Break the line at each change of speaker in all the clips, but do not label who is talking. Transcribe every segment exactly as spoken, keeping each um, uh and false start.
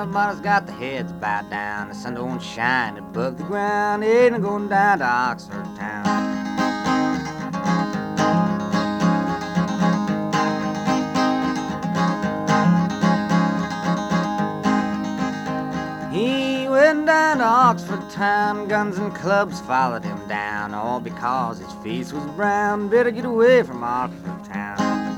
Everybody's got their heads bowed down. The sun don't shine above the ground. Ain't going down to Oxford town. He went down to Oxford town. Guns and clubs followed him down, all because his face was brown. Better get away from Oxford town.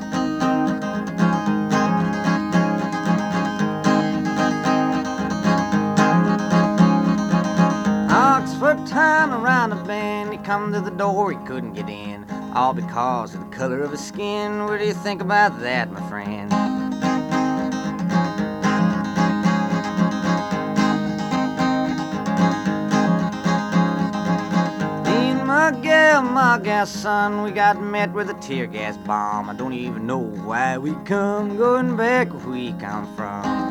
Oxford town around a bend. He come to the door, he couldn't get in, all because of the color of his skin. What do you think about that, my friend? Me and my gal, my gal son, we got met with a tear gas bomb. I don't even know why we come, going back where we come from.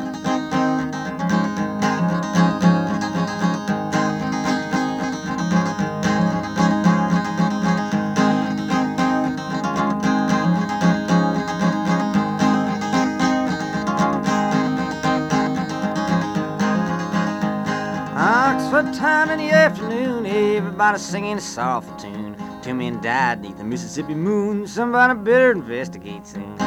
Oxford town in the afternoon, everybody singing a soft tune. Two men died beneath the Mississippi moon. Somebody better investigate soon.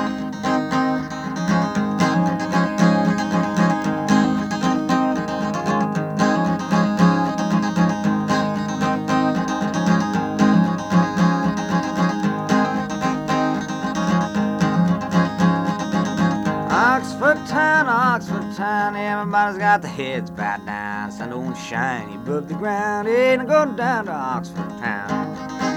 Oxford town, Oxford town, everybody's got their heads bowed down. Sun don't shine above the ground, ain't going down to Oxford town.